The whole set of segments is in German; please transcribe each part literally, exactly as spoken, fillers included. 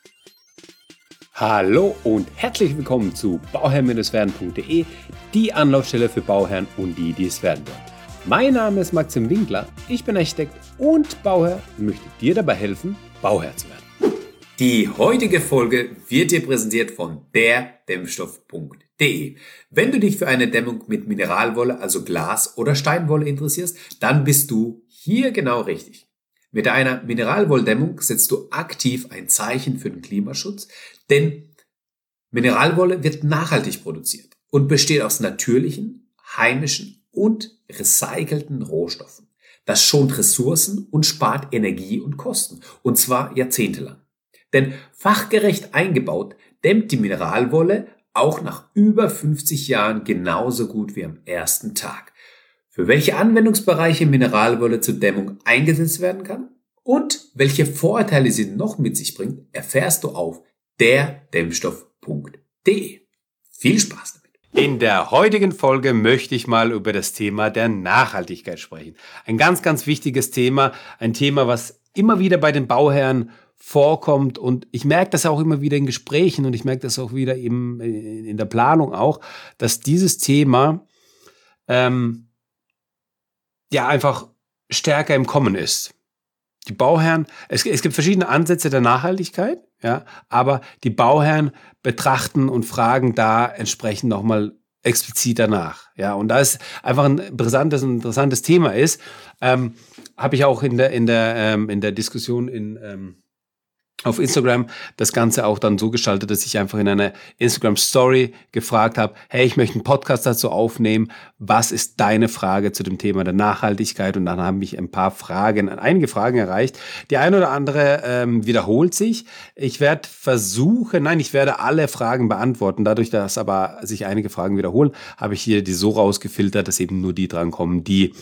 Hallo und herzlich willkommen zu bauherr werden punkt de, die Anlaufstelle für Bauherren und die, die es werden wollen. Mein Name ist Maxim Winkler, ich bin Architekt und Bauherr und möchte dir dabei helfen, Bauherr zu werden. Die heutige Folge wird dir präsentiert von der Dämmstoff punkt de. Wenn du dich für eine Dämmung mit Mineralwolle, also Glas oder Steinwolle interessierst, dann bist du hier genau richtig. Mit einer Mineralwolldämmung setzt du aktiv ein Zeichen für den Klimaschutz, denn Mineralwolle wird nachhaltig produziert und besteht aus natürlichen, heimischen und recycelten Rohstoffen. Das schont Ressourcen und spart Energie und Kosten, und zwar jahrzehntelang. Denn fachgerecht eingebaut dämmt die Mineralwolle auch nach über fünfzig Jahren genauso gut wie am ersten Tag. Für welche Anwendungsbereiche Mineralwolle zur Dämmung eingesetzt werden kann und welche Vorteile sie noch mit sich bringt, erfährst du auf der Dämmstoff punkt de. Viel Spaß damit! In der heutigen Folge möchte ich mal über das Thema der Nachhaltigkeit sprechen. Ein ganz, ganz wichtiges Thema, ein Thema, was immer wieder bei den Bauherren vorkommt, und ich merke das auch immer wieder in Gesprächen und ich merke das auch wieder eben in der Planung auch, dass dieses Thema ähm, ja einfach stärker im Kommen ist. Die Bauherren, es, es gibt verschiedene Ansätze der Nachhaltigkeit, ja, aber die Bauherren betrachten und fragen da entsprechend nochmal explizit danach, ja, und da es einfach ein interessantes, ein interessantes Thema ist, ähm, habe ich auch in der in der ähm, in der Diskussion in ähm, auf Instagram das Ganze auch dann so gestaltet, dass ich einfach in einer Instagram-Story gefragt habe, hey, ich möchte einen Podcast dazu aufnehmen, was ist deine Frage zu dem Thema der Nachhaltigkeit? Und dann haben mich ein paar Fragen, einige Fragen erreicht. Die eine oder andere ähm, wiederholt sich. Ich werde versuchen, nein, ich werde alle Fragen beantworten. Dadurch, dass aber sich einige Fragen wiederholen, habe ich hier die so rausgefiltert, dass eben nur die drankommen, die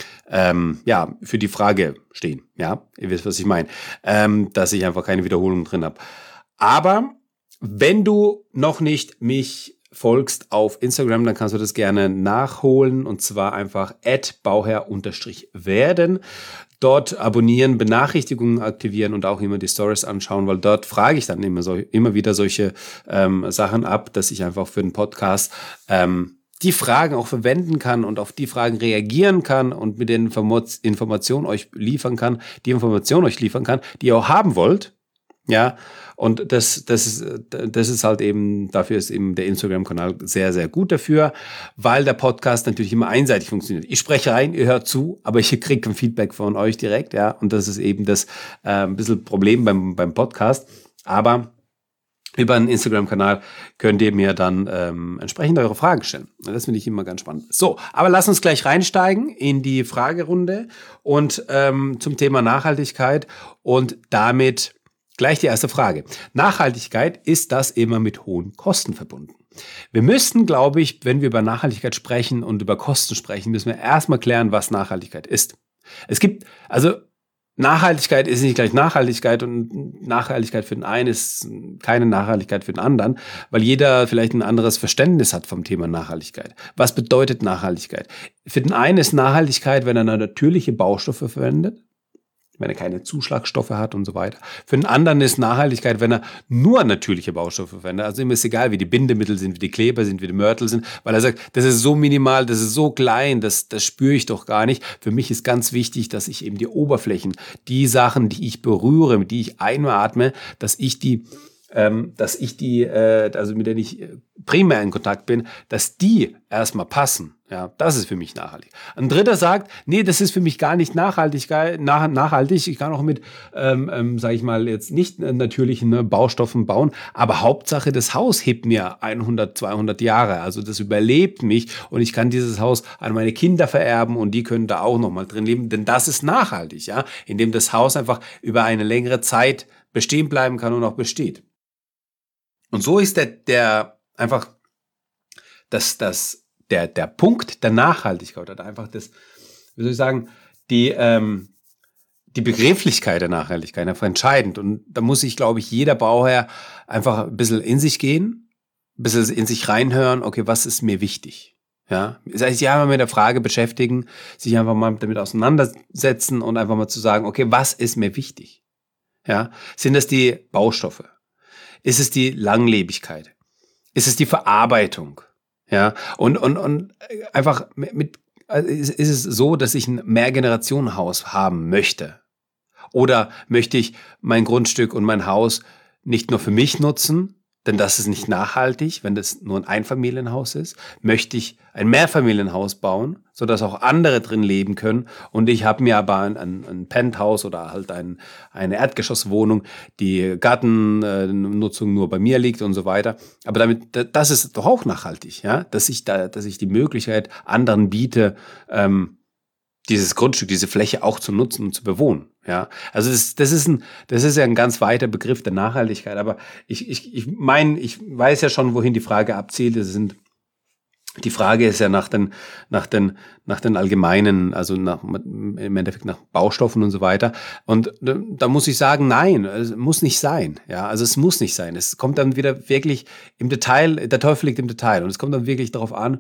Ähm, ja, für die Frage stehen. Ja, ihr wisst, was ich meine. Ähm, dass ich einfach keine Wiederholung drin habe. Aber wenn du noch nicht mich folgst auf Instagram, dann kannst du das gerne nachholen, und zwar einfach at bauherr werden. Dort abonnieren, Benachrichtigungen aktivieren und auch immer die Stories anschauen, weil dort frage ich dann immer, so, immer wieder solche ähm, Sachen ab, dass ich einfach für den Podcast ähm, die Fragen auch verwenden kann und auf die Fragen reagieren kann und mit den Informationen euch liefern kann, die Informationen euch liefern kann, die ihr auch haben wollt. Ja, und das, das ist, das ist halt eben, dafür ist eben der Instagram-Kanal sehr, sehr gut dafür, weil der Podcast natürlich immer einseitig funktioniert. Ich spreche rein, ihr hört zu, aber ich kriege ein Feedback von euch direkt, ja, und das ist eben das äh, ein bisschen Problem beim, beim Podcast, aber über einen Instagram-Kanal könnt ihr mir dann ähm, entsprechend eure Fragen stellen. Das finde ich immer ganz spannend. So, aber lass uns gleich reinsteigen in die Fragerunde und ähm, zum Thema Nachhaltigkeit und damit gleich die erste Frage. Nachhaltigkeit, ist das immer mit hohen Kosten verbunden? Wir müssen, glaube ich, wenn wir über Nachhaltigkeit sprechen und über Kosten sprechen, müssen wir erstmal klären, was Nachhaltigkeit ist. Es gibt, also Nachhaltigkeit ist nicht gleich Nachhaltigkeit, und Nachhaltigkeit für den einen ist keine Nachhaltigkeit für den anderen, weil jeder vielleicht ein anderes Verständnis hat vom Thema Nachhaltigkeit. Was bedeutet Nachhaltigkeit? Für den einen ist Nachhaltigkeit, wenn er natürliche Baustoffe verwendet, wenn er keine Zuschlagstoffe hat und so weiter. Für den anderen ist Nachhaltigkeit, wenn er nur natürliche Baustoffe verwendet. Also ihm ist egal, wie die Bindemittel sind, wie die Kleber sind, wie die Mörtel sind, weil er sagt, das ist so minimal, das ist so klein, das, das spüre ich doch gar nicht. Für mich ist ganz wichtig, dass ich eben die Oberflächen, die Sachen, die ich berühre, die ich einatme, dass ich die ähm, dass ich die, äh, also mit denen ich primär in Kontakt bin, dass die erstmal passen. Ja, das ist für mich nachhaltig. Ein Dritter sagt, nee, das ist für mich gar nicht nachhaltig, nach, nachhaltig. Ich kann auch mit, ähm, ähm, sage ich mal, jetzt nicht natürlichen ne, Baustoffen bauen, aber Hauptsache, das Haus hebt mir hundert, zweihundert Jahre. Also das überlebt mich und ich kann dieses Haus an meine Kinder vererben und die können da auch nochmal drin leben, denn das ist nachhaltig, ja, indem das Haus einfach über eine längere Zeit bestehen bleiben kann und auch besteht. Und so ist der, der einfach das, das Der, der Punkt der Nachhaltigkeit oder einfach das, wie soll ich sagen, die, ähm, die Begrifflichkeit der Nachhaltigkeit einfach entscheidend. Und da muss sich, glaube ich, jeder Bauherr einfach ein bisschen in sich gehen, ein bisschen in sich reinhören, okay, was ist mir wichtig? Ja, das heißt, sich einfach mit der Frage beschäftigen, sich einfach mal damit auseinandersetzen und einfach mal zu sagen, okay, was ist mir wichtig? Ja, sind das die Baustoffe? Ist es die Langlebigkeit? Ist es die Verarbeitung? Ja, und, und, und einfach mit, ist, ist es so, dass ich ein Mehrgenerationenhaus haben möchte? Oder möchte ich mein Grundstück und mein Haus nicht nur für mich nutzen, denn das ist nicht nachhaltig, wenn das nur ein Einfamilienhaus ist? Möchte ich ein Mehrfamilienhaus bauen, sodass auch andere drin leben können? Und ich habe mir aber ein, ein, ein Penthouse oder halt ein, eine Erdgeschosswohnung, die Gartennutzung nur bei mir liegt und so weiter. Aber damit, das ist doch auch nachhaltig, ja, dass ich da, dass ich die Möglichkeit anderen biete, ähm, dieses Grundstück, diese Fläche auch zu nutzen und zu bewohnen. Ja, also das, das ist ein, das ist ja ein ganz weiter Begriff der Nachhaltigkeit. Aber ich, ich, ich meine, ich weiß ja schon, wohin die Frage abzielt. Das sind, die Frage ist ja nach den, nach den, nach den allgemeinen, also nach, im Endeffekt nach Baustoffen und so weiter. Und da muss ich sagen, nein, es muss nicht sein. Ja, also es muss nicht sein. Es kommt dann wieder wirklich im Detail, der Teufel liegt im Detail. Und es kommt dann wirklich darauf an,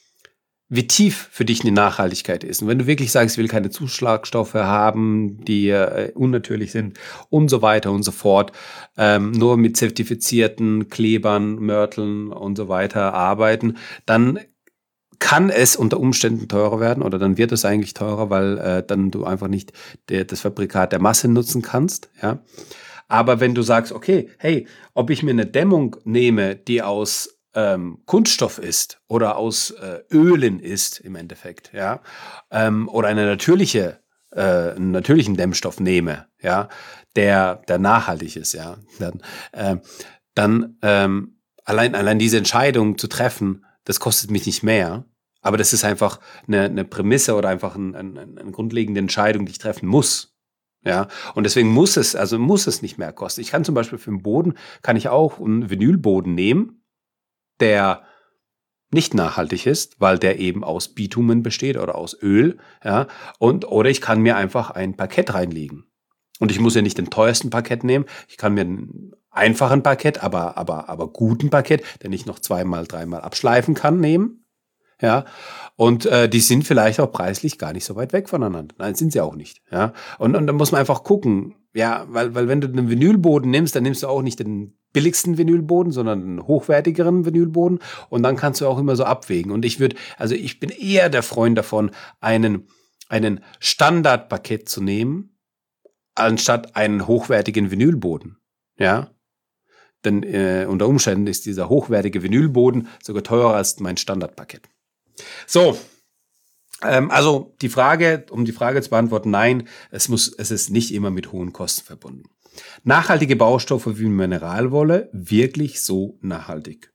wie tief für dich eine Nachhaltigkeit ist. Und wenn du wirklich sagst, ich will keine Zuschlagstoffe haben, die äh, unnatürlich sind und so weiter und so fort, ähm, nur mit zertifizierten Klebern, Mörteln und so weiter arbeiten, dann kann es unter Umständen teurer werden oder dann wird es eigentlich teurer, weil äh, dann du einfach nicht der, das Fabrikat der Masse nutzen kannst. Ja. Aber wenn du sagst, okay, hey, ob ich mir eine Dämmung nehme, die aus Ähm, Kunststoff ist oder aus äh, Ölen ist im Endeffekt, ja, ähm, oder eine natürliche, äh, einen natürlichen Dämmstoff nehme, ja, der, der nachhaltig ist, ja, dann, äh, dann ähm, allein, allein diese Entscheidung zu treffen, das kostet mich nicht mehr, aber das ist einfach eine, eine Prämisse oder einfach ein, ein, eine grundlegende Entscheidung, die ich treffen muss. Ja, und deswegen muss es, also muss es nicht mehr kosten. Ich kann zum Beispiel für den Boden, kann ich auch einen Vinylboden nehmen, der nicht nachhaltig ist, weil der eben aus Bitumen besteht oder aus Öl, ja, und oder ich kann mir einfach ein Parkett reinlegen. Und ich muss ja nicht den teuersten Parkett nehmen, ich kann mir einen einfachen Parkett, aber aber aber guten Parkett, den ich noch zweimal, dreimal abschleifen kann, nehmen, ja. Und äh, die sind vielleicht auch preislich gar nicht so weit weg voneinander. Nein, sind sie auch nicht, ja. Und und da muss man einfach gucken, ja, weil weil wenn du einen Vinylboden nimmst, dann nimmst du auch nicht den billigsten Vinylboden, sondern einen hochwertigeren Vinylboden. Und dann kannst du auch immer so abwägen. Und ich würde, also ich bin eher der Freund davon, einen, einen Standardparkett zu nehmen, anstatt einen hochwertigen Vinylboden. Ja. Denn äh, unter Umständen ist dieser hochwertige Vinylboden sogar teurer als mein Standardparkett. So. Ähm, also die Frage, um die Frage zu beantworten, nein, es muss, es ist nicht immer mit hohen Kosten verbunden. Nachhaltige Baustoffe wie Mineralwolle, wirklich so nachhaltig?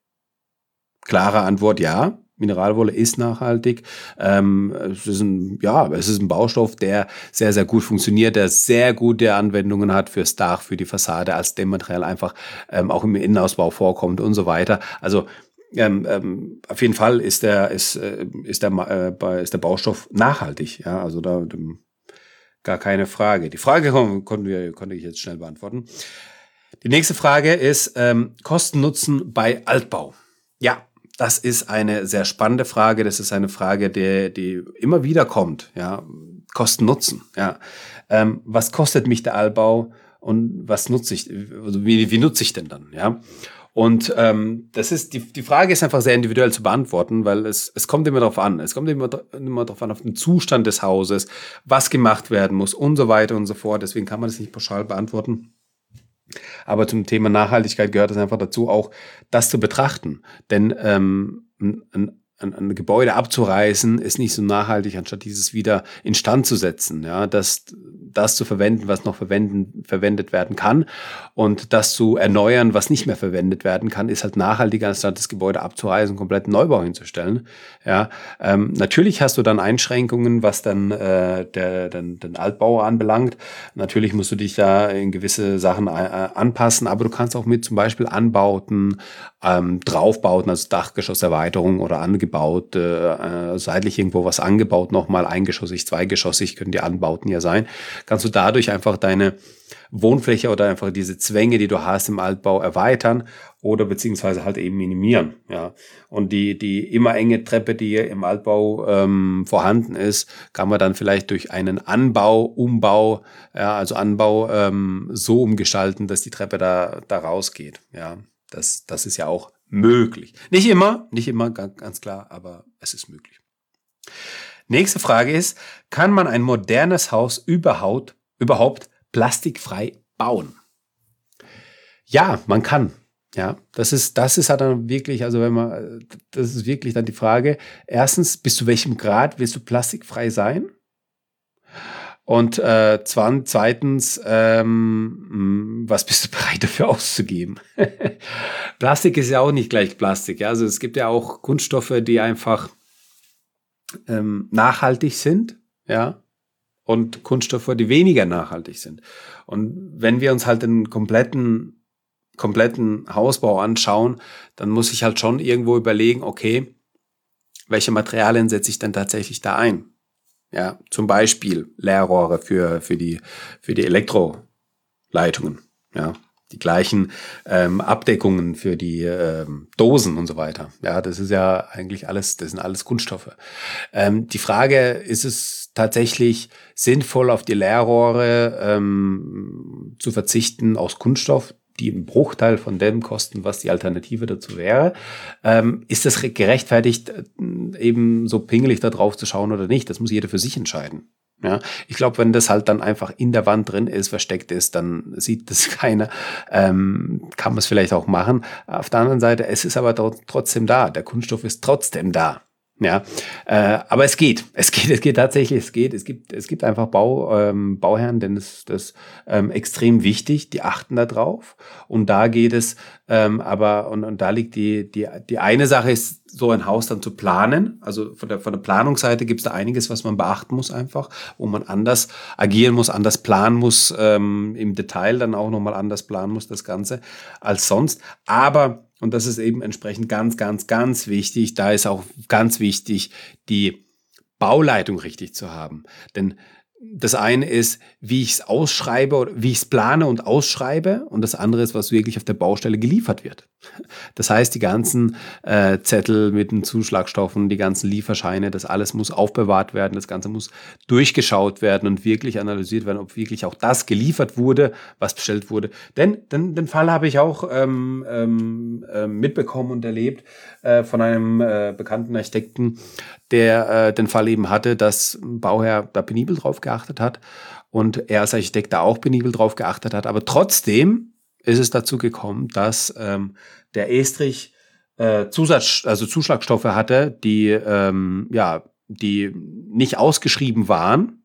Klare Antwort, ja. Mineralwolle ist nachhaltig. Ähm, es ist ein, ja, es ist ein Baustoff, der sehr, sehr gut funktioniert, der sehr gute Anwendungen hat fürs Dach, für die Fassade, als Dämmmaterial einfach ähm, auch im Innenausbau vorkommt und so weiter. Also ähm, ähm, auf jeden Fall ist der, ist, äh, ist der, äh, ist der Baustoff nachhaltig. Ja, also da, dem, gar keine Frage. Die Frage konnten wir, konnte ich jetzt schnell beantworten. Die nächste Frage ist ähm, Kosten-Nutzen bei Altbau. Ja, das ist eine sehr spannende Frage. Das ist eine Frage, die, die immer wieder kommt. Ja, Kosten-Nutzen. Ja, ähm, was kostet mich der Altbau und was nutze ich? Also wie, wie nutze ich denn dann? Ja. Und ähm, das ist die die Frage ist einfach sehr individuell zu beantworten, weil es es kommt immer darauf an. Es kommt immer immer darauf an auf den Zustand des Hauses, was gemacht werden muss und so weiter und so fort. Deswegen kann man das nicht pauschal beantworten. Aber zum Thema Nachhaltigkeit gehört es einfach dazu, auch das zu betrachten. Denn ähm, ein, ein, ein Gebäude abzureißen ist nicht so nachhaltig, anstatt dieses wieder instand zu setzen. Ja, das, das zu verwenden, was noch verwenden, verwendet werden kann, und das zu erneuern, was nicht mehr verwendet werden kann, ist halt nachhaltiger, anstatt das Gebäude abzureißen und komplett einen Neubau hinzustellen. Ja, ähm, natürlich hast du dann Einschränkungen, was dann äh, der, den, den Altbau anbelangt. Natürlich musst du dich da in gewisse Sachen äh, anpassen, aber du kannst auch mit zum Beispiel Anbauten ähm, Draufbauten, also Dachgeschosserweiterung oder angebaut, äh, seitlich irgendwo was angebaut, nochmal eingeschossig, zweigeschossig können die Anbauten ja sein, kannst du dadurch einfach deine Wohnfläche oder einfach diese Zwänge, die du hast im Altbau, erweitern oder beziehungsweise halt eben minimieren. Ja. Und die, die immer enge Treppe, die im Altbau ähm, vorhanden ist, kann man dann vielleicht durch einen Anbau, Umbau, ja, also Anbau ähm, so umgestalten, dass die Treppe da, da rausgeht. Ja. Das, das ist ja auch möglich. Nicht immer, nicht immer, ganz, ganz klar, aber es ist möglich. Nächste Frage ist, kann man ein modernes Haus überhaupt, überhaupt plastikfrei bauen? Ja, man kann. Ja, das ist, das ist halt dann wirklich, also wenn man, das ist wirklich dann die Frage. Erstens, bis zu welchem Grad willst du plastikfrei sein? Und äh, zweitens, ähm, was bist du bereit dafür auszugeben? Plastik ist ja auch nicht gleich Plastik. Ja? Also es gibt ja auch Kunststoffe, die einfach ähm, nachhaltig sind, ja, und Kunststoffe, die weniger nachhaltig sind. Und wenn wir uns halt den kompletten, kompletten Hausbau anschauen, dann muss ich halt schon irgendwo überlegen, okay, welche Materialien setze ich denn tatsächlich da ein? Ja, zum Beispiel Leerrohre für, für die, für die Elektroleitungen, ja, die gleichen ähm, Abdeckungen für die ähm, Dosen und so weiter. Ja, das ist ja eigentlich alles, das sind alles Kunststoffe. Ähm, die Frage, ist es tatsächlich sinnvoll, auf die Leerrohre ähm, zu verzichten aus Kunststoff, die einen Bruchteil von dem kosten, was die Alternative dazu wäre? Ähm, ist das gerechtfertigt, eben so pingelig da drauf zu schauen oder nicht? Das muss jeder für sich entscheiden. Ja, ich glaube, wenn das halt dann einfach in der Wand drin ist, versteckt ist, dann sieht das keiner, ähm, kann man es vielleicht auch machen. Auf der anderen Seite, es ist aber trotzdem da. Der Kunststoff ist trotzdem da. Ja, äh, aber es geht, es geht, es geht tatsächlich, es geht, es gibt, es gibt einfach Bau, ähm, Bauherren, denn das, das ähm, extrem wichtig, die achten da drauf und da geht es, ähm, aber und, und da liegt die, die, die eine Sache ist, so ein Haus dann zu planen, also von der, von der Planungsseite gibt es da einiges, was man beachten muss einfach, wo man anders agieren muss, anders planen muss, ähm, im Detail dann auch nochmal anders planen muss, das Ganze, als sonst, aber und das ist eben entsprechend ganz, ganz, ganz wichtig. Da ist auch ganz wichtig, die Bauleitung richtig zu haben. Denn das eine ist, wie ich es ausschreibe oder wie ich es plane und ausschreibe. Und das andere ist, was wirklich auf der Baustelle geliefert wird. Das heißt, die ganzen äh, Zettel mit den Zuschlagstoffen, die ganzen Lieferscheine, das alles muss aufbewahrt werden. Das Ganze muss durchgeschaut werden und wirklich analysiert werden, ob wirklich auch das geliefert wurde, was bestellt wurde. Denn, denn den Fall habe ich auch ähm, ähm, äh, mitbekommen und erlebt äh, von einem äh, bekannten Architekten, der äh, den Fall eben hatte, dass ein Bauherr da penibel drauf geachtet hat und er als Architekt da auch penibel drauf geachtet hat. Aber trotzdem ist es dazu gekommen, dass ähm, der Estrich äh, Zusatz, also Zuschlagstoffe hatte, die ähm, ja, die nicht ausgeschrieben waren.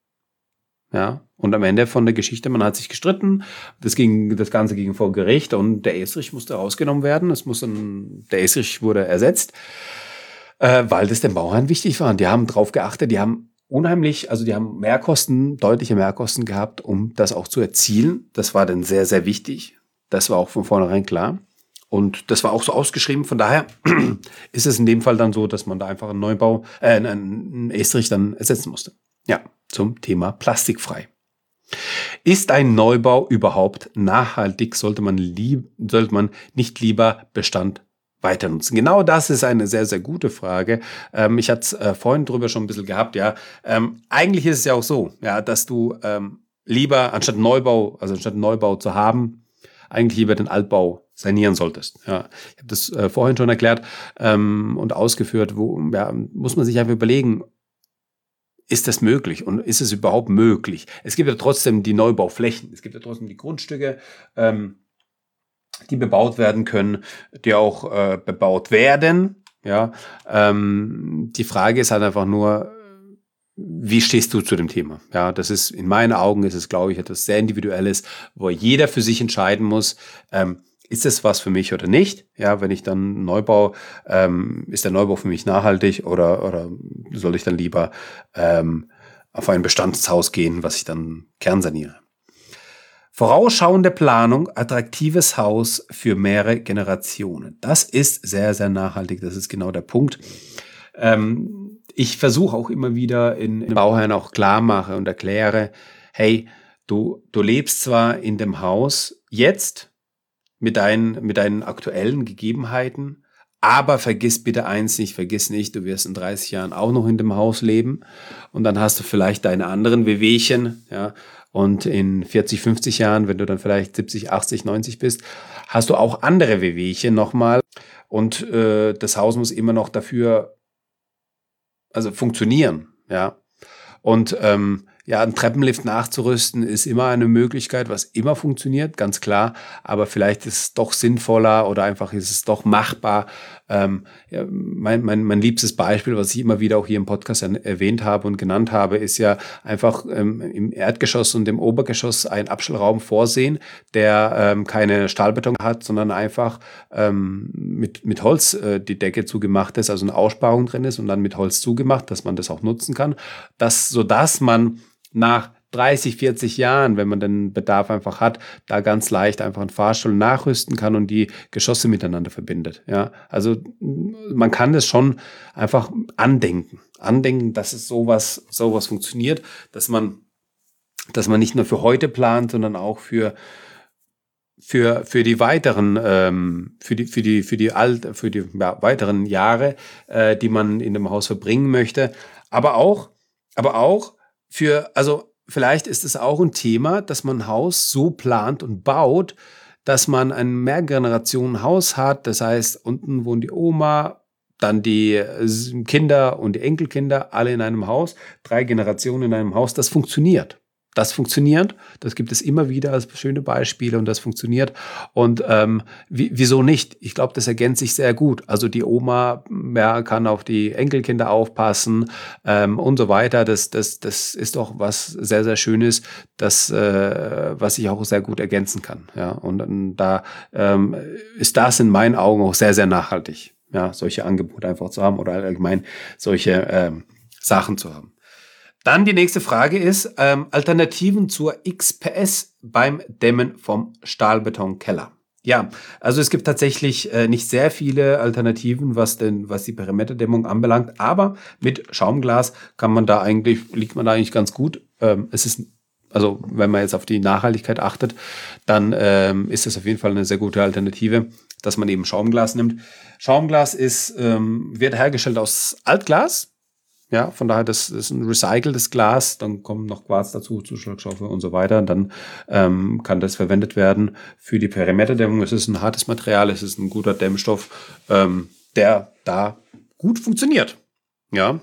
Ja, und am Ende von der Geschichte, man hat sich gestritten, das ging, das Ganze ging vor Gericht und der Estrich musste rausgenommen werden. Es muss dann, der Estrich wurde ersetzt, äh, weil das den Bauherren wichtig war. Und die haben drauf geachtet, die haben unheimlich, also die haben Mehrkosten, deutliche Mehrkosten gehabt, um das auch zu erzielen. Das war dann sehr, sehr wichtig. Das war auch von vornherein klar. Und das war auch so ausgeschrieben. Von daher ist es in dem Fall dann so, dass man da einfach einen Neubau, äh, einen Estrich dann ersetzen musste. Ja, zum Thema plastikfrei. Ist ein Neubau überhaupt nachhaltig? Sollte man, lieb, sollte man nicht lieber Bestand weiter nutzen? Genau das ist eine sehr, sehr gute Frage. Ähm, ich hatte es äh, vorhin drüber schon ein bisschen gehabt. Ja, ähm, eigentlich ist es ja auch so, ja, dass du ähm, lieber anstatt Neubau, also anstatt Neubau zu haben, eigentlich lieber den Altbau sanieren solltest. Ja, ich habe das äh, vorhin schon erklärt ähm, und ausgeführt. Wo ja, muss man sich einfach überlegen, ist das möglich und ist es überhaupt möglich? Es gibt ja trotzdem die Neubauflächen, es gibt ja trotzdem die Grundstücke, ähm, die bebaut werden können, die auch äh, bebaut werden. Ja, ähm, die Frage ist halt einfach nur, wie stehst du zu dem Thema? Ja, das ist, in meinen Augen ist es, glaube ich, etwas sehr Individuelles, wo jeder für sich entscheiden muss, ähm, ist das was für mich oder nicht? Ja, wenn ich dann Neubau, ähm, ist der Neubau für mich nachhaltig oder, oder soll ich dann lieber ähm, auf ein Bestandshaus gehen, was ich dann kernsaniere? Vorausschauende Planung, attraktives Haus für mehrere Generationen. Das ist sehr, sehr nachhaltig. Das ist genau der Punkt. Ähm, ich versuche auch immer wieder in, in Bauherren auch klar mache und erkläre, hey, du, du lebst zwar in dem Haus jetzt mit deinen, mit deinen aktuellen Gegebenheiten, aber vergiss bitte eins nicht, vergiss nicht, du wirst in dreißig Jahren auch noch in dem Haus leben und dann hast du vielleicht deine anderen Wehwehchen, ja, und in vierzig, fünfzig Jahren, wenn du dann vielleicht siebzig, achtzig, neunzig bist, hast du auch andere Wehwehchen nochmal und äh, das Haus muss immer noch dafür, also funktionieren, ja. Und ähm, ja, einen Treppenlift nachzurüsten ist immer eine Möglichkeit, was immer funktioniert, ganz klar. Aber vielleicht ist es doch sinnvoller oder einfach ist es doch machbar. Ähm, ja, mein, mein, mein liebstes Beispiel, was ich immer wieder auch hier im Podcast erwähnt habe und genannt habe, ist ja einfach ähm, im Erdgeschoss und im Obergeschoss einen Abstellraum vorsehen, der ähm, keine Stahlbeton hat, sondern einfach ähm, mit, mit Holz äh, die Decke zugemacht ist, also eine Aussparung drin ist und dann mit Holz zugemacht, dass man das auch nutzen kann, das, sodass man nach dreißig, vierzig Jahren, wenn man den Bedarf einfach hat, da ganz leicht einfach einen Fahrstuhl nachrüsten kann und die Geschosse miteinander verbindet. Ja, also man kann das schon einfach andenken, andenken, dass es sowas, sowas funktioniert, dass man, dass man nicht nur für heute plant, sondern auch für für für die weiteren ähm, für die für die für die alt für die ja, weiteren Jahre, äh, die man in dem Haus verbringen möchte, aber auch aber auch für, also vielleicht ist es auch ein Thema, dass man ein Haus so plant und baut, dass man ein Mehrgenerationen-Haus hat. Das heißt, unten wohnt die Oma, dann die Kinder und die Enkelkinder, alle in einem Haus, drei Generationen in einem Haus. Das funktioniert. Das funktioniert, das gibt es immer wieder als schöne Beispiele und das funktioniert. Und ähm, wie, wieso nicht? Ich glaube, das ergänzt sich sehr gut. Also die Oma ja, kann auf die Enkelkinder aufpassen ähm, und so weiter. Das, das, das ist doch was sehr, sehr Schönes, das, äh, was ich auch sehr gut ergänzen kann. Ja? Und, und da ähm, ist das in meinen Augen auch sehr, sehr nachhaltig, ja, solche Angebote einfach zu haben oder allgemein solche ähm, Sachen zu haben. Dann die nächste Frage ist, ähm, Alternativen zur X P S beim Dämmen vom Stahlbetonkeller. Ja, also es gibt tatsächlich äh, nicht sehr viele Alternativen, was denn, was die Perimeterdämmung anbelangt, aber mit Schaumglas kann man da eigentlich, liegt man da eigentlich ganz gut. Ähm, es ist, also wenn man jetzt auf die Nachhaltigkeit achtet, dann ähm, ist das auf jeden Fall eine sehr gute Alternative, dass man eben Schaumglas nimmt. Schaumglas ist, ähm, wird hergestellt aus Altglas. Ja, von daher, das ist ein recyceltes Glas, dann kommen noch Quarz dazu, Zuschlagstoffe und so weiter. Und dann ähm, kann das verwendet werden für die Perimeterdämmung. Es ist ein hartes Material, es ist ein guter Dämmstoff, ähm, der da gut funktioniert. Ja.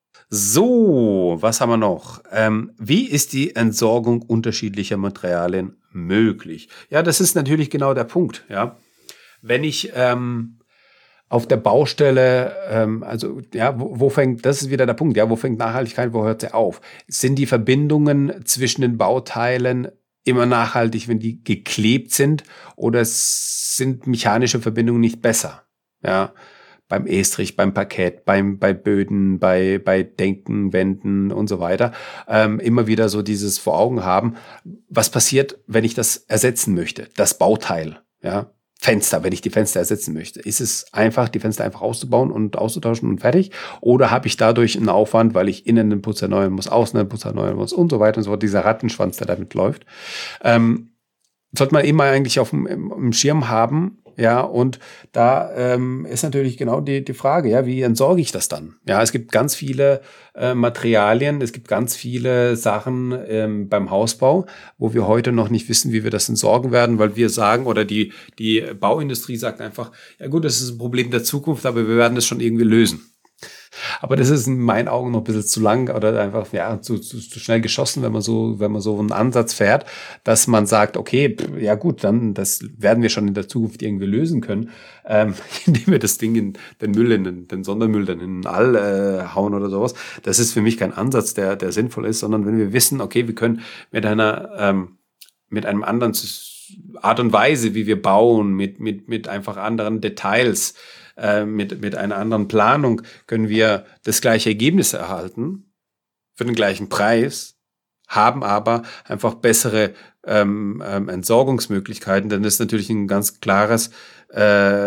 So, was haben wir noch? Ähm, wie ist die Entsorgung unterschiedlicher Materialien möglich? Ja, das ist natürlich genau der Punkt. Ja, wenn ich ähm, auf der Baustelle, ähm, also ja, wo, wo fängt, das ist wieder der Punkt, ja, wo fängt Nachhaltigkeit, wo hört sie auf? Sind die Verbindungen zwischen den Bauteilen immer nachhaltig, wenn die geklebt sind, oder sind mechanische Verbindungen nicht besser? Ja, beim Estrich, beim Parkett, beim, bei Böden, bei, bei Denken, Wänden und so weiter, ähm, immer wieder so dieses vor Augen haben. Was passiert, wenn ich das ersetzen möchte? Das Bauteil, ja. Fenster, wenn ich die Fenster ersetzen möchte. Ist es einfach, die Fenster einfach auszubauen und auszutauschen und fertig? Oder habe ich dadurch einen Aufwand, weil ich innen den Putz erneuern muss, außen den Putz erneuern muss und so weiter und so fort, dieser Rattenschwanz, der damit läuft. Ähm, sollte man immer eigentlich auf dem im, im Schirm haben, ja, und da ähm, ist natürlich genau die, die Frage, ja, wie entsorge ich das dann? Ja, es gibt ganz viele äh, Materialien, es gibt ganz viele Sachen ähm, beim Hausbau, wo wir heute noch nicht wissen, wie wir das entsorgen werden, weil wir sagen, oder die, die Bauindustrie sagt einfach, ja gut, das ist ein Problem der Zukunft, aber wir werden das schon irgendwie lösen. Aber das ist in meinen Augen noch ein bisschen zu lang oder einfach ja zu, zu, zu schnell geschossen, wenn man so, wenn man so einen Ansatz fährt, dass man sagt, okay, ja gut, dann das werden wir schon in der Zukunft irgendwie lösen können, ähm, indem wir das Ding in den Müll, in den, den Sondermüll dann in den All äh, hauen oder sowas. Das ist für mich kein Ansatz, der, der sinnvoll ist, sondern wenn wir wissen, okay, wir können mit einer, ähm, mit einem anderen Art und Weise, wie wir bauen, mit, mit, mit einfach anderen Details, Mit, mit einer anderen Planung können wir das gleiche Ergebnis erhalten für den gleichen Preis, haben aber einfach bessere ähm, ähm, Entsorgungsmöglichkeiten, dann ist natürlich ein ganz klares, äh,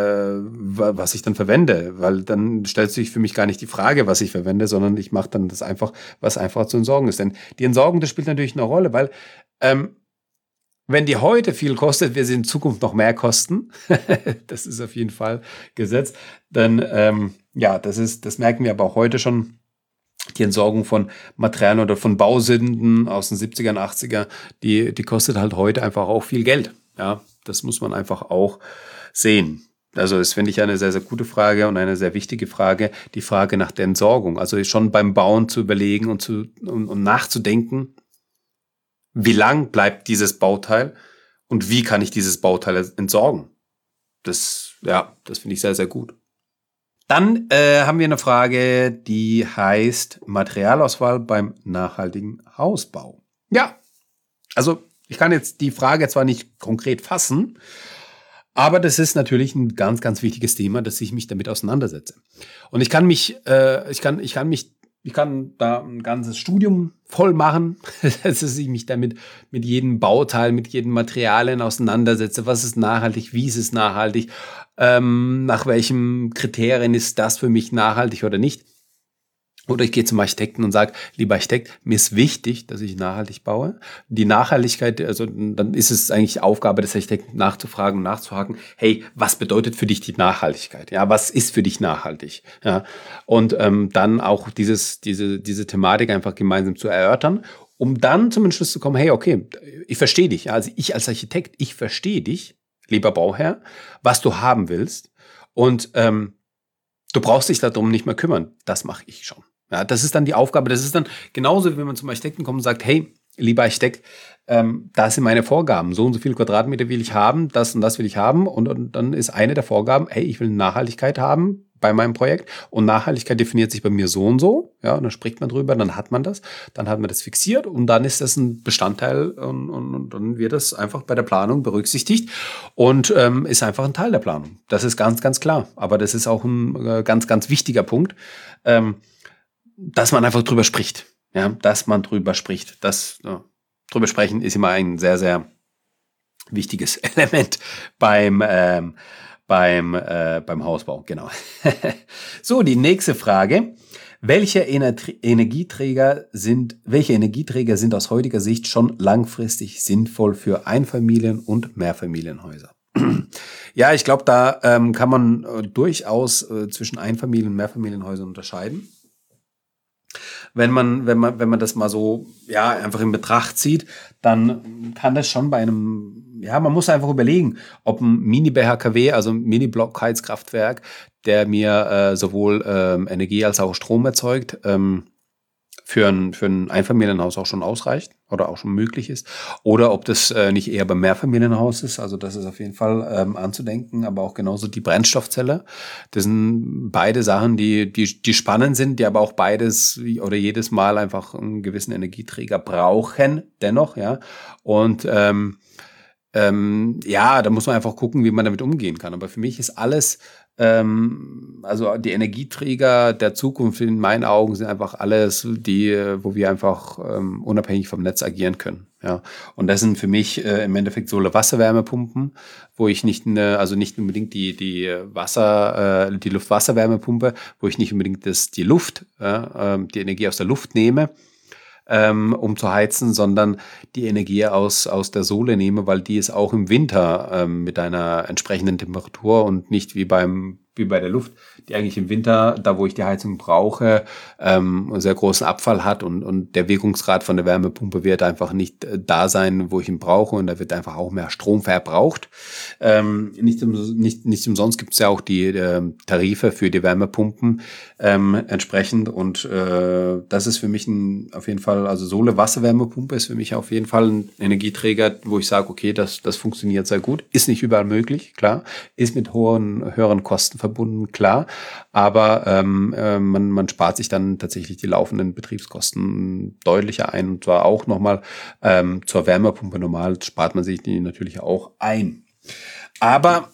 was ich dann verwende, weil dann stellt sich für mich gar nicht die Frage, was ich verwende, sondern ich mache dann das einfach, was einfach zu entsorgen ist. Denn die Entsorgung, das spielt natürlich eine Rolle, weil ähm, wenn die heute viel kostet, wird sie in Zukunft noch mehr kosten. Das ist auf jeden Fall gesetzt. Dann, ähm, ja, das ist, das merken wir aber auch heute schon. Die Entsorgung von Materialien oder von Bausünden aus den siebziger, achtziger, die, die kostet halt heute einfach auch viel Geld. Ja, das muss man einfach auch sehen. Also das finde ich eine sehr, sehr gute Frage und eine sehr wichtige Frage, die Frage nach der Entsorgung. Also schon beim Bauen zu überlegen und, zu, und, und nachzudenken, wie lang bleibt dieses Bauteil und wie kann ich dieses Bauteil entsorgen? Das, ja, das finde ich sehr, sehr gut. Dann äh, haben wir eine Frage, die heißt Materialauswahl beim nachhaltigen Hausbau. Ja, also ich kann jetzt die Frage zwar nicht konkret fassen, aber das ist natürlich ein ganz, ganz wichtiges Thema, dass ich mich damit auseinandersetze. Und ich kann mich, äh, ich kann, ich kann mich, ich kann da ein ganzes Studium voll machen, dass ich mich damit mit jedem Bauteil, mit jedem Materialien auseinandersetze. Was ist nachhaltig? Wie ist es nachhaltig? Ähm, nach welchen Kriterien ist das für mich nachhaltig oder nicht? Oder ich gehe zum Architekten und sage, lieber Architekt, mir ist wichtig, dass ich nachhaltig baue. Die Nachhaltigkeit, also dann ist es eigentlich Aufgabe des Architekten nachzufragen und nachzuhaken, hey, was bedeutet für dich die Nachhaltigkeit? Ja, was ist für dich nachhaltig? Ja, und ähm, dann auch dieses, diese, diese Thematik einfach gemeinsam zu erörtern, um dann zum Entschluss zu kommen, hey, okay, ich verstehe dich. Also ich als Architekt, ich verstehe dich, lieber Bauherr, was du haben willst. Und ähm, du brauchst dich darum nicht mehr kümmern. Das mache ich schon. Ja, das ist dann die Aufgabe. Das ist dann genauso, wie wenn man zum Architekten kommt und sagt, hey, lieber Architekt, ähm, das sind meine Vorgaben. So und so viele Quadratmeter will ich haben, das und das will ich haben. Und, und dann ist eine der Vorgaben, hey, ich will Nachhaltigkeit haben bei meinem Projekt. Und Nachhaltigkeit definiert sich bei mir so und so. Ja, und dann spricht man drüber, dann hat man das. Dann hat man das fixiert und dann ist das ein Bestandteil und, und, und dann wird das einfach bei der Planung berücksichtigt und ähm, ist einfach ein Teil der Planung. Das ist ganz, ganz klar. Aber das ist auch ein äh, ganz, ganz wichtiger Punkt. Ähm, dass man einfach drüber spricht, ja, dass man drüber spricht. Das ja, drüber sprechen ist immer ein sehr, sehr wichtiges Element beim ähm, beim äh, beim Hausbau, genau. So, die nächste Frage: Welche Ener- Energieträger sind welche Energieträger sind aus heutiger Sicht schon langfristig sinnvoll für Einfamilien- und Mehrfamilienhäuser? Ja, ich glaube, da ähm, kann man äh, durchaus äh, zwischen Einfamilien- und Mehrfamilienhäusern unterscheiden. Wenn man, wenn man, wenn man das mal so, ja, einfach in Betracht zieht, dann kann das schon bei einem, ja, man muss einfach überlegen, ob ein Mini-B H K W, also ein Mini-Blockheizkraftwerk, der mir äh, sowohl ähm, Energie als auch Strom erzeugt, ähm, für ein, für ein Einfamilienhaus auch schon ausreicht oder auch schon möglich ist. Oder ob das äh, nicht eher beim Mehrfamilienhaus ist. Also das ist auf jeden Fall ähm, anzudenken, aber auch genauso die Brennstoffzelle. Das sind beide Sachen, die, die, die spannend sind, die aber auch beides oder jedes Mal einfach einen gewissen Energieträger brauchen, dennoch, ja. Und ähm, ähm, ja, da muss man einfach gucken, wie man damit umgehen kann. Aber für mich ist alles, ähm, also die Energieträger der Zukunft in meinen Augen sind einfach alles, die, wo wir einfach ähm, unabhängig vom Netz agieren können. Ja, und das sind für mich äh, im Endeffekt Solar-Wasserwärmepumpen, wo ich nicht, ne, also nicht unbedingt die die Wasser, äh, die Luft-Wasserwärmepumpe, wo ich nicht unbedingt das die Luft, äh, die Energie aus der Luft nehme, ähm, um zu heizen, sondern die Energie aus, aus der Sohle nehme, weil die ist auch im Winter ähm, mit einer entsprechenden Temperatur und nicht wie beim wie bei der Luft, die eigentlich im Winter, da wo ich die Heizung brauche, ähm, einen sehr großen Abfall hat und, und der Wirkungsgrad von der Wärmepumpe wird einfach nicht äh, da sein, wo ich ihn brauche und da wird einfach auch mehr Strom verbraucht. Ähm, nicht, nicht, nicht umsonst gibt es ja auch die äh, Tarife für die Wärmepumpen ähm, entsprechend und äh, das ist für mich ein, auf jeden Fall, also Sohle-Wasserwärmepumpe ist für mich auf jeden Fall ein Energieträger, wo ich sage, okay, das, das funktioniert sehr gut, ist nicht überall möglich, klar, ist mit hohen, höheren Kosten verbunden, klar, aber ähm, äh, man, man spart sich dann tatsächlich die laufenden Betriebskosten deutlicher ein und zwar auch nochmal ähm, zur Wärmepumpe normal spart man sich die natürlich auch ein. Aber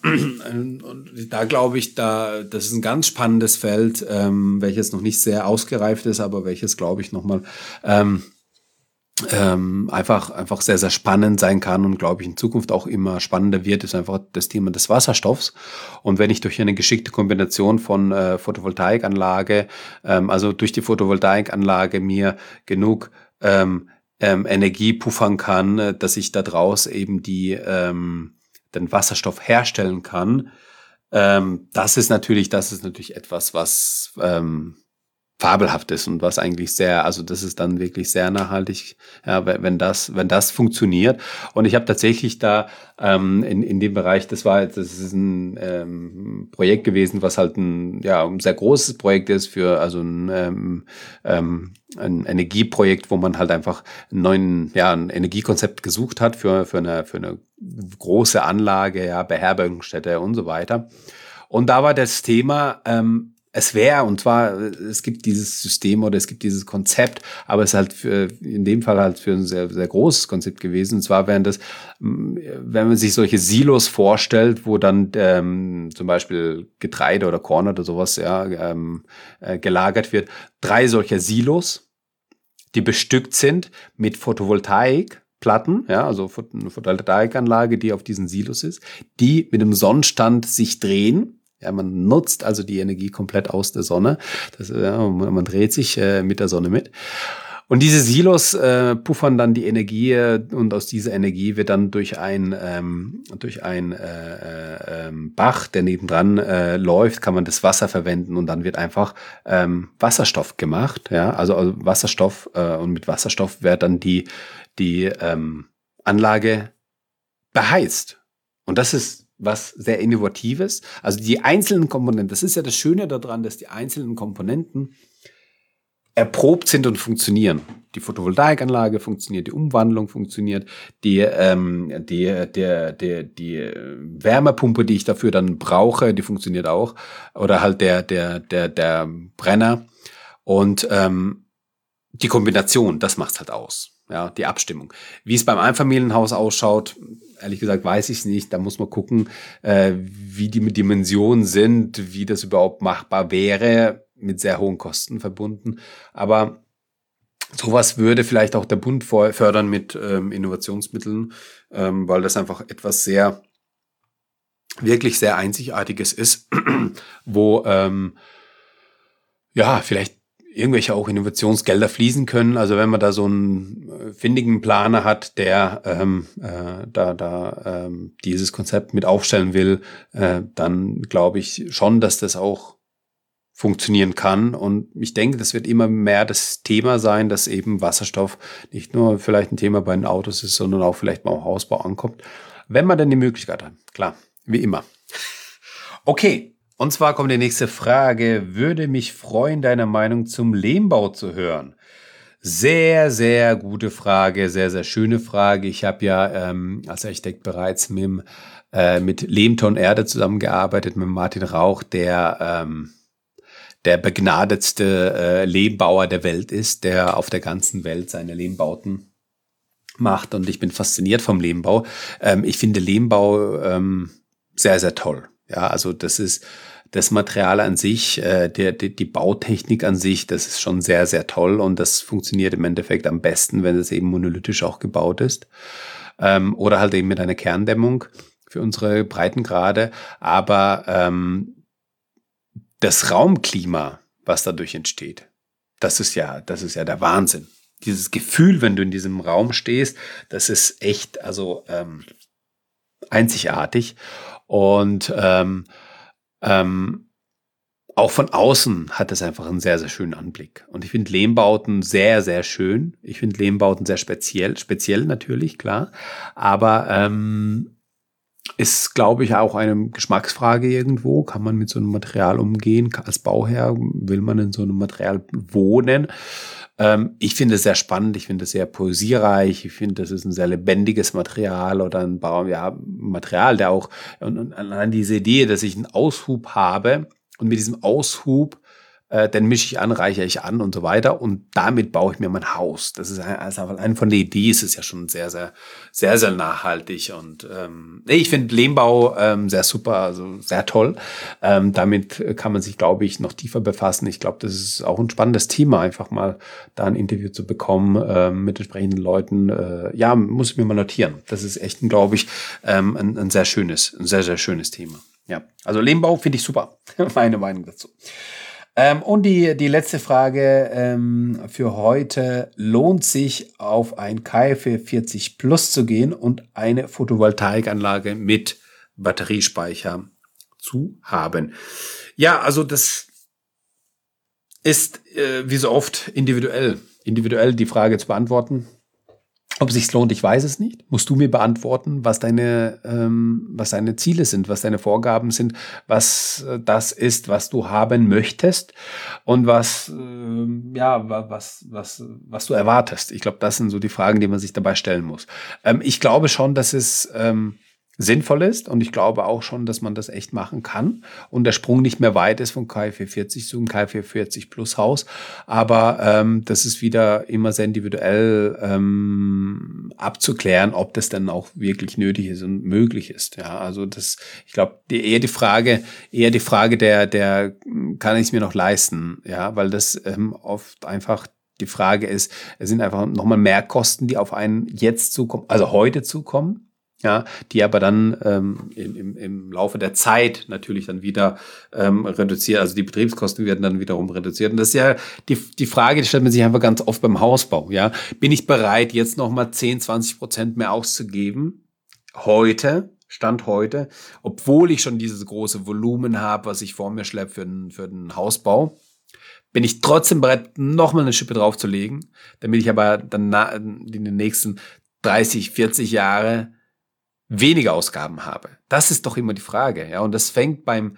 äh, da glaube ich, da das ist ein ganz spannendes Feld, ähm, welches noch nicht sehr ausgereift ist, aber welches glaube ich nochmal ähm, ähm, einfach, einfach sehr, sehr spannend sein kann und glaube ich in Zukunft auch immer spannender wird, ist einfach das Thema des Wasserstoffs. Und wenn ich durch eine geschickte Kombination von äh, Photovoltaikanlage, ähm, also durch die Photovoltaikanlage mir genug ähm, ähm, Energie puffern kann, äh, dass ich daraus eben die, ähm, den Wasserstoff herstellen kann, ähm, das ist natürlich, das ist natürlich etwas, was ähm, fabelhaft ist und was eigentlich sehr, also das ist dann wirklich sehr nachhaltig, ja, wenn wenn das, wenn das funktioniert. Und ich habe tatsächlich da ähm, in in dem Bereich, das war, das ist ein ähm, Projekt gewesen, was halt ein ja ein sehr großes Projekt ist für also ein ähm, ähm, ein Energieprojekt, wo man halt einfach einen neuen, ja, ein Energiekonzept gesucht hat für für eine für eine große Anlage, ja, Beherbergungsstätte und so weiter. Und da war das Thema, ähm, es wäre, und zwar, es gibt dieses System oder es gibt dieses Konzept, aber es ist halt für, in dem Fall halt für ein sehr, sehr großes Konzept gewesen. Und zwar wären das, wenn man sich solche Silos vorstellt, wo dann ähm, zum Beispiel Getreide oder Korn oder sowas ja, ähm, äh, gelagert wird, drei solcher Silos, die bestückt sind mit Photovoltaikplatten, ja, also eine Photovoltaikanlage, die auf diesen Silos ist, die mit dem Sonnenstand sich drehen. Ja, man nutzt also die Energie komplett aus der Sonne. Das, ja, man, man dreht sich äh, mit der Sonne mit. Und diese Silos äh, puffern dann die Energie äh, und aus dieser Energie wird dann durch ein ähm, durch ein äh, äh, Bach, der nebendran äh, läuft, kann man das Wasser verwenden und dann wird einfach ähm, Wasserstoff gemacht. Ja, also, also Wasserstoff äh, und mit Wasserstoff wird dann die die ähm, Anlage beheizt. Und das ist was sehr Innovatives. Also die einzelnen Komponenten, das ist ja das Schöne daran, dass die einzelnen Komponenten erprobt sind und funktionieren. Die Photovoltaikanlage funktioniert, die Umwandlung funktioniert, die, ähm, die, der, der, die Wärmepumpe, die ich dafür dann brauche, die funktioniert auch. Oder halt der, der, der, der Brenner. Und ähm, die Kombination, das macht's halt aus. Ja, die Abstimmung. Wie es beim Einfamilienhaus ausschaut, ehrlich gesagt, weiß ich es nicht. Da muss man gucken, äh, wie die Dimensionen sind, wie das überhaupt machbar wäre, mit sehr hohen Kosten verbunden. Aber sowas würde vielleicht auch der Bund fördern mit ähm, Innovationsmitteln, ähm, weil das einfach etwas sehr, wirklich sehr Einzigartiges ist, wo ähm, ja vielleicht irgendwelche auch Innovationsgelder fließen können. Also wenn man da so einen äh, findigen Planer hat, der ähm, äh, da, da ähm, dieses Konzept mit aufstellen will, äh, dann glaube ich schon, dass das auch funktionieren kann. Und ich denke, das wird immer mehr das Thema sein, dass eben Wasserstoff nicht nur vielleicht ein Thema bei den Autos ist, sondern auch vielleicht mal im Hausbau ankommt. Wenn man denn die Möglichkeit hat. Klar, wie immer. Okay. Und zwar kommt die nächste Frage. Würde mich freuen, deine Meinung zum Lehmbau zu hören. Sehr, sehr gute Frage, sehr, sehr schöne Frage. Ich habe ja ähm, als Architekt bereits mit, äh, mit Lehmton Erde zusammengearbeitet, mit Martin Rauch, der ähm, der begnadetste äh, Lehmbauer der Welt ist, der auf der ganzen Welt seine Lehmbauten macht. Und ich bin fasziniert vom Lehmbau. Ähm, ich finde Lehmbau ähm, sehr, sehr toll. Ja, also das ist das Material an sich, äh, der, die, die Bautechnik an sich, das ist schon sehr, sehr toll und das funktioniert im Endeffekt am besten, wenn es eben monolithisch auch gebaut ist. Ähm, oder halt eben mit einer Kerndämmung für unsere Breitengrade. Aber ähm, das Raumklima, was dadurch entsteht, das ist ja, das ist ja der Wahnsinn. Dieses Gefühl, wenn du in diesem Raum stehst, das ist echt, also ähm, einzigartig. Und ähm, ähm, auch von außen hat es einfach einen sehr, sehr schönen Anblick. Und ich finde Lehmbauten sehr, sehr schön. Ich finde Lehmbauten sehr speziell, speziell natürlich, klar. Aber ähm, ist, glaube ich, auch eine Geschmacksfrage irgendwo. Kann man mit so einem Material umgehen? Als Bauherr will man in so einem Material wohnen? Ähm, ich finde es sehr spannend. Ich finde es sehr poesiereich. Ich finde, das ist ein sehr lebendiges Material oder ein Bau, ja, Material, der auch, und, und allein diese Idee, dass ich einen Aushub habe und mit diesem Aushub äh, den mische ich an, reichere ich an und so weiter und damit baue ich mir mein Haus. Das ist also allein von der Idee ist es ja schon sehr, sehr, sehr, sehr nachhaltig und ähm, ich finde Lehmbau ähm, sehr super, also sehr toll. Ähm, damit kann man sich, glaube ich, noch tiefer befassen. Ich glaube, das ist auch ein spannendes Thema, einfach mal da ein Interview zu bekommen ähm, mit entsprechenden Leuten. Äh, ja, muss ich mir mal notieren. Das ist echt, glaube ich, ähm, ein, ein sehr schönes, ein sehr, sehr schönes Thema. Ja, also Lehmbau finde ich super. Meine Meinung dazu. Ähm, und die, die letzte Frage ähm, für heute. Lohnt sich auf ein K fW vierzig Plus zu gehen und eine Photovoltaikanlage mit Batteriespeicher zu haben? Ja, also das ist äh, wie so oft individuell. Individuell die Frage zu beantworten. Ob es sich lohnt, ich weiß es nicht. Musst du mir beantworten, was deine, ähm, was deine Ziele sind, was deine Vorgaben sind, was äh, das ist, was du haben möchtest und was, äh, ja, was, was, was du erwartest. Ich glaube, das sind so die Fragen, die man sich dabei stellen muss. Ähm, ich glaube schon, dass es ähm, sinnvoll ist und ich glaube auch schon, dass man das echt machen kann und der Sprung nicht mehr weit ist von K fW vierzig zu einem K fW vierzig Plus Haus, aber ähm, das ist wieder immer sehr individuell ähm, abzuklären, ob das dann auch wirklich nötig ist und möglich ist. Ja, also das, ich glaube, die, eher die Frage, eher die Frage der, der kann ich es mir noch leisten, ja, weil das ähm, oft einfach die Frage ist, es sind einfach nochmal Mehrkosten, die auf einen jetzt zukommen, also heute zukommen. Ja, die aber dann ähm, im, im Laufe der Zeit natürlich dann wieder ähm, reduziert, also die Betriebskosten werden dann wiederum reduziert. Und das ist ja die, die Frage, die stellt man sich einfach ganz oft beim Hausbau. Ja, bin ich bereit, jetzt nochmal zehn, zwanzig Prozent mehr auszugeben? Heute, Stand heute, obwohl ich schon dieses große Volumen habe, was ich vor mir schleppe für den, für den Hausbau, bin ich trotzdem bereit, nochmal eine Schippe draufzulegen, damit ich aber dann in den nächsten dreißig, vierzig Jahre weniger Ausgaben habe. Das ist doch immer die Frage. Ja, und das fängt beim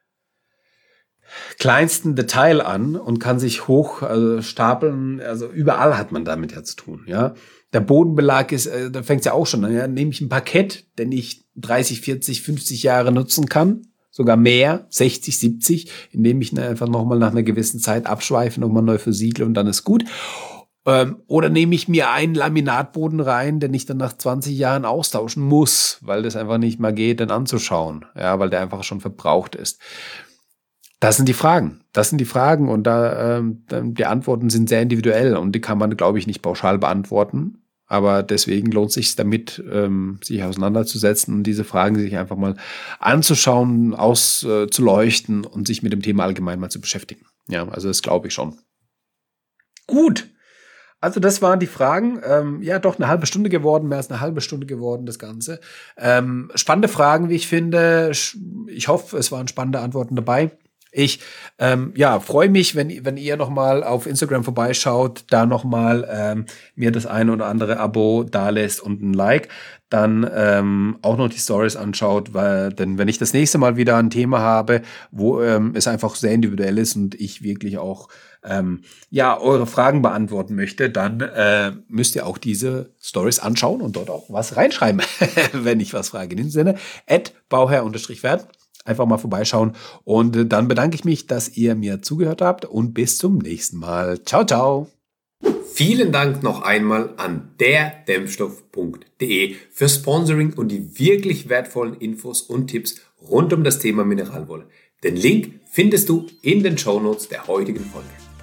kleinsten Detail an und kann sich hoch also stapeln. Also überall hat man damit ja zu tun. Ja, der Bodenbelag ist, äh, da fängt es ja auch schon an. Ja, nehme ich ein Parkett, den ich dreißig, vierzig, fünfzig Jahre nutzen kann, sogar mehr, sechzig, siebzig, indem ich ihn einfach nochmal nach einer gewissen Zeit abschweife, nochmal neu versiegle und dann ist gut. Ähm, oder nehme ich mir einen Laminatboden rein, den ich dann nach zwanzig Jahren austauschen muss, weil das einfach nicht mehr geht, den anzuschauen, ja, weil der einfach schon verbraucht ist. Das sind die Fragen. Das sind die Fragen und da ähm, die Antworten sind sehr individuell und die kann man, glaube ich, nicht pauschal beantworten. Aber deswegen lohnt es sich damit, ähm, sich auseinanderzusetzen und diese Fragen sich einfach mal anzuschauen, auszuleuchten äh, und sich mit dem Thema allgemein mal zu beschäftigen. Ja, also das glaube ich schon. Gut. Also das waren die Fragen. Ähm, ja, doch eine halbe Stunde geworden, mehr als eine halbe Stunde geworden, das Ganze. Ähm, spannende Fragen, wie ich finde. Ich hoffe, es waren spannende Antworten dabei. Ich ähm, ja, freue mich, wenn, wenn ihr nochmal auf Instagram vorbeischaut, da nochmal ähm, mir das eine oder andere Abo dalässt und ein Like, dann ähm, auch noch die Stories anschaut, weil denn wenn ich das nächste Mal wieder ein Thema habe, wo ähm, es einfach sehr individuell ist und ich wirklich auch ähm, ja eure Fragen beantworten möchte, dann äh, müsst ihr auch diese Stories anschauen und dort auch was reinschreiben, wenn ich was frage. In diesem Sinne, at bauherr-wert. Einfach mal vorbeischauen und dann bedanke ich mich, dass ihr mir zugehört habt und bis zum nächsten Mal. Ciao, ciao. Vielen Dank noch einmal an der Dämmstoff punkt de für Sponsoring und die wirklich wertvollen Infos und Tipps rund um das Thema Mineralwolle. Den Link findest du in den Shownotes der heutigen Folge.